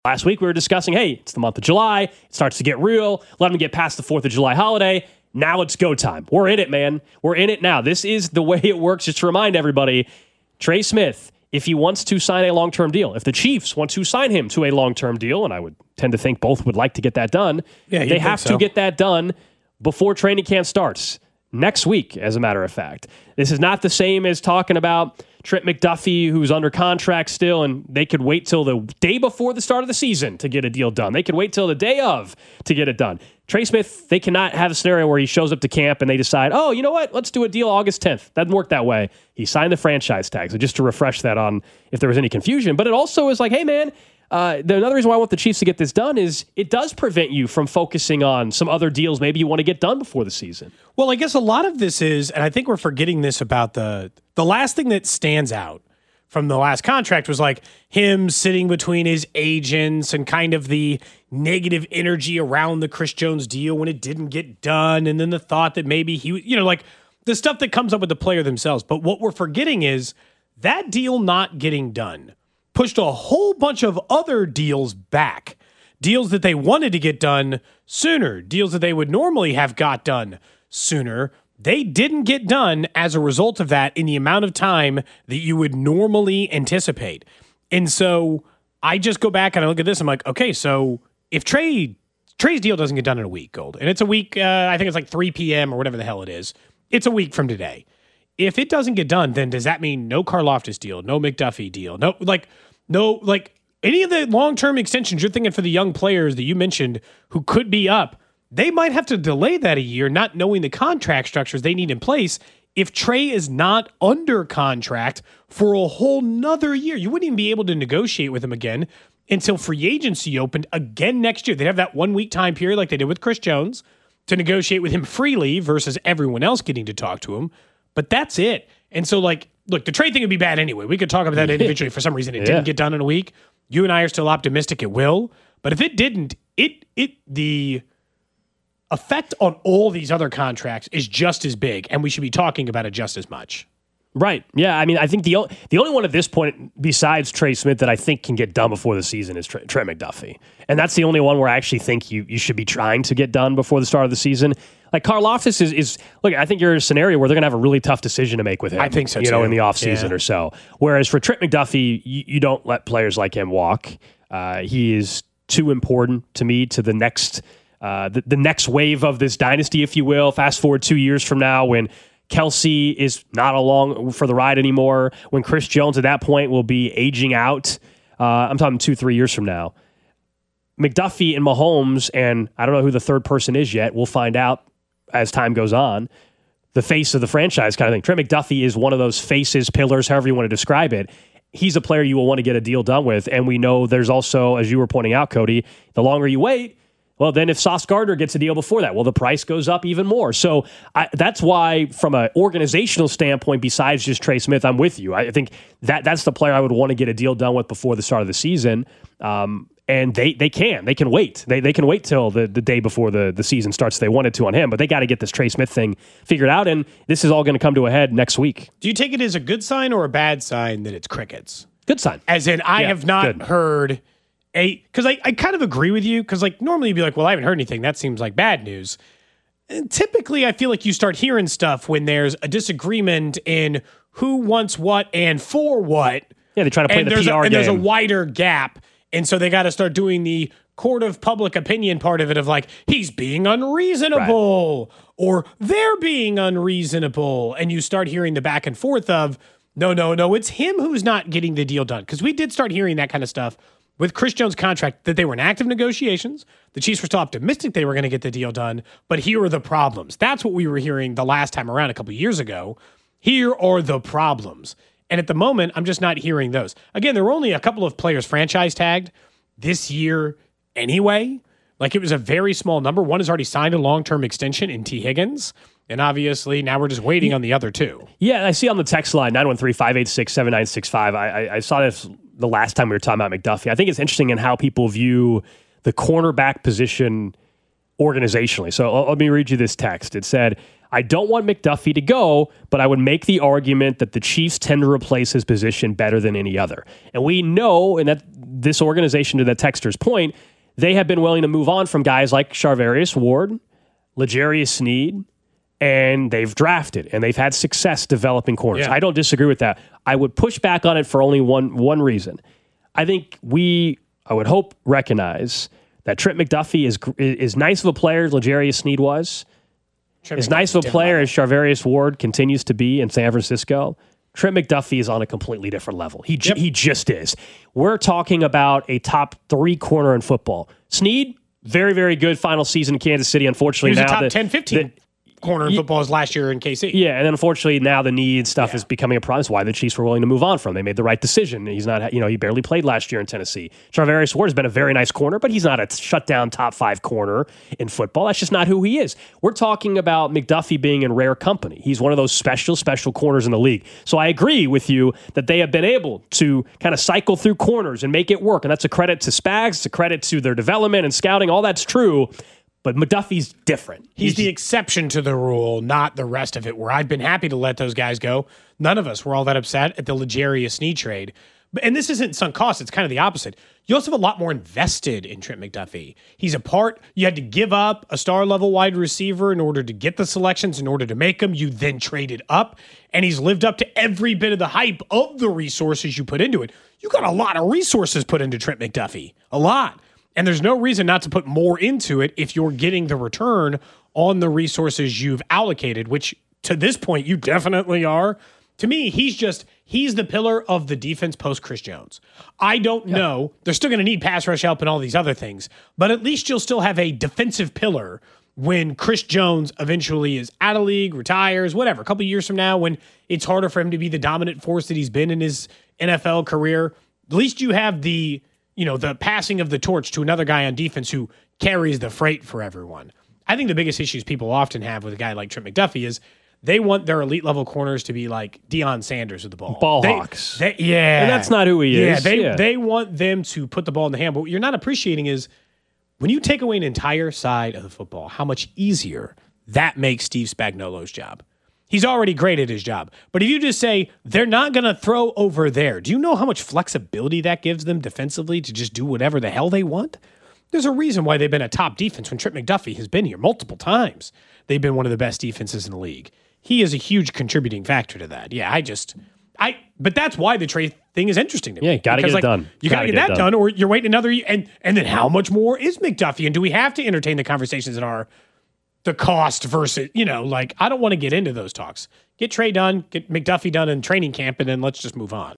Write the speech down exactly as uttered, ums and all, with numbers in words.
Last week we were discussing, hey, it's the month of July. It starts to get real. Let them get past the fourth of July holiday. Now it's go time. We're in it, man. We're in it now. This is the way it works. Just to remind everybody, Trey Smith, if he wants to sign a long-term deal, if the Chiefs want to sign him to a long-term deal, and I would tend to think both would like to get that done, yeah, they have so. to get that done before training camp starts. Next week, as a matter of fact. This is not the same as talking about Trent McDuffie, who's under contract still, and they could wait till the day before the start of the season to get a deal done. They could wait till the day of to get it done. Trey Smith, they cannot have a scenario where he shows up to camp and they decide, oh, you know what? Let's do a deal August tenth. Doesn't work that way. He signed the franchise tag. So just to refresh that on if there was any confusion. But it also is like, hey, man, Uh, the, another reason why I want the Chiefs to get this done is it does prevent you from focusing on some other deals maybe you want to get done before the season. Well, I guess a lot of this is, and I think we're forgetting this about the the last thing that stands out from the last contract was like him sitting between his agents and kind of the negative energy around the Chris Jones deal when it didn't get done, and then the thought that maybe he, you know, like the stuff that comes up with the player themselves. But what we're forgetting is that deal not getting done pushed a whole bunch of other deals back. Deals that they wanted to get done sooner. Deals that they would normally have got done sooner. They didn't get done as a result of that in the amount of time that you would normally anticipate. And so I just go back and I look at this. I'm like, okay, so if Trey Trey's deal doesn't get done in a week, Gold, and it's a week, uh, I think it's like three p.m. or whatever the hell it is. It's a week from today. If it doesn't get done, then does that mean no Karlaftis deal, no McDuffie deal, no like no like any of the long-term extensions you're thinking for the young players that you mentioned who could be up? They might have to delay that a year, not knowing the contract structures they need in place. If Trey is not under contract for a whole nother year, you wouldn't even be able to negotiate with him again until free agency opened again next year. They'd have that one-week time period like they did with Chris Jones to negotiate with him freely versus everyone else getting to talk to him. But that's it. And so, like, look, the trade thing would be bad anyway. We could talk about that individually. For some reason, it yeah. didn't get done in a week. You and I are still optimistic it will. But if it didn't, it it the effect on all these other contracts is just as big, and we should be talking about it just as much. Right. Yeah. I mean, I think the o- the only one at this point besides Trey Smith that I think can get done before the season is Trey, Trey McDuffie. And that's the only one where I actually think you you should be trying to get done before the start of the season. Like Karlaftis is, is look, I think you're in a scenario where they're going to have a really tough decision to make with him. I think so, you too. know, in the offseason yeah. or so. Whereas for Trent McDuffie, you, you don't let players like him walk. Uh, he is too important to me to the next uh, the, the next wave of this dynasty, if you will. Fast forward two years from now when Kelsey is not along for the ride anymore, when Chris Jones at that point will be aging out. Uh, I'm talking two, three years from now. McDuffie and Mahomes, and I don't know who the third person is yet. We'll find out as time goes on. The face of the franchise kind of thing. Trent McDuffie is one of those faces, pillars, however you want to describe it. He's a player you will want to get a deal done with. And we know there's also, as you were pointing out, Cody, the longer you wait, well, then if Sauce Gardner gets a deal before that, well, the price goes up even more. So I, that's why, from an organizational standpoint, besides just Trey Smith, I'm with you. I think that that's the player I would want to get a deal done with before the start of the season. Um, and they they can. They can wait. They they can wait till the, the day before the, the season starts if they wanted to on him. But they got to get this Trey Smith thing figured out, and this is all going to come to a head next week. Do you take it as a good sign or a bad sign that it's crickets? Good sign. As in, I yeah, have not good. heard a... Because I, I kind of agree with you, because like normally you'd be like, well, I haven't heard anything. That seems like bad news. And typically, I feel like you start hearing stuff when there's a disagreement in who wants what and for what. Yeah, they try to play and the there's P R a, And game. there's a wider gap. And so they got to start doing the court of public opinion part of it of like, he's being unreasonable right. or they're being unreasonable. And you start hearing the back and forth of, no, no, no, it's him who's not getting the deal done. Because we did start hearing that kind of stuff with Chris Jones' contract, that they were in active negotiations. The Chiefs were still optimistic they were going to get the deal done, but here are the problems. That's what we were hearing the last time around a couple of years ago. Here are the problems. And at the moment, I'm just not hearing those. Again, there were only a couple of players franchise tagged this year anyway. Like, it was a very small number. One has already signed a long-term extension in T. Higgins. And obviously, now we're just waiting on the other two. Yeah, I see on the text line, nine one three, five eight six, seven nine six five. I, I, I saw this the last time we were talking about McDuffie. I think it's interesting in how people view the cornerback position organizationally. So let me read you this text. It said, I don't want McDuffie to go, but I would make the argument that the Chiefs tend to replace his position better than any other. And we know, and that this organization, to the texter's point, they have been willing to move on from guys like Charvarius Ward, L'Jarius Sneed, and they've drafted, and they've had success developing corners. Yeah. I don't disagree with that. I would push back on it for only one one reason. I think we, I would hope, recognize that Trent McDuffie is is nice of a player as L'Jarius Sneed was, Trent as nice of a player as Charvarius Ward continues to be in San Francisco. Trent McDuffie is on a completely different level. He Yep. he just is. We're talking about a top three corner in football. Sneed, very, very good final season in Kansas City. Unfortunately, He was now a top the, ten, fifteen the, corner in football last year in K C. yeah, and then unfortunately now the knee and stuff Yeah. is becoming a problem. That's why the Chiefs were willing to move on from him. They made the right decision. He's not, you know, he barely played last year in Tennessee. Charvarius Ward has been a very nice corner, but he's not a shutdown top five corner in football. That's just not who he is. We're talking about McDuffie being in rare company. He's one of those special, special corners in the league. So I agree with you that they have been able to kind of cycle through corners and make it work. And that's a credit to Spags. It's a credit to their development and scouting. All that's true. But McDuffie's different. He's the exception to the rule, not the rest of it, where I've been happy to let those guys go. None of us were all that upset at the L'Jarius Sneed trade. But, and this isn't sunk cost. It's kind of the opposite. You also have a lot more invested in Trent McDuffie. He's a part. You had to give up a star-level wide receiver in order to get the selections, in order to make them. You then traded up, and he's lived up to every bit of the hype of the resources you put into it. You got a lot of resources put into Trent McDuffie. A lot. And there's no reason not to put more into it if you're getting the return on the resources you've allocated, which to this point you definitely are. To me, he's just, he's the pillar of the defense post Chris Jones. I don't yeah. know. They're still going to need pass rush help and all these other things, but at least you'll still have a defensive pillar when Chris Jones eventually is out of league, retires, whatever, a couple of years from now when it's harder for him to be the dominant force that he's been in his N F L career. At least you have the, you know, the passing of the torch to another guy on defense who carries the freight for everyone. I think the biggest issues people often have with a guy like Trent McDuffie is they want their elite level corners to be like Deion Sanders with the ball. Ball they, hawks. They, yeah. And that's not who he yeah, is. They, yeah, they want them to put the ball in the hand. But what you're not appreciating is when you take away an entire side of the football, how much easier that makes Steve Spagnuolo's job. He's already great at his job. But if you just say, they're not going to throw over there, do you know how much flexibility that gives them defensively to just do whatever the hell they want? There's a reason why they've been a top defense when Trent McDuffie has been here multiple times. They've been one of the best defenses in the league. He is a huge contributing factor to that. Yeah, I just, I, but that's why the trade thing is interesting to me. Yeah, got to get like, it done. You got to get, get that done. done, or you're waiting another year. And, and then how much more is McDuffie? And do we have to entertain the conversations that are the cost versus, you know, like, I don't want to get into those talks. Get Trey done, get McDuffie done in training camp, and then let's just move on.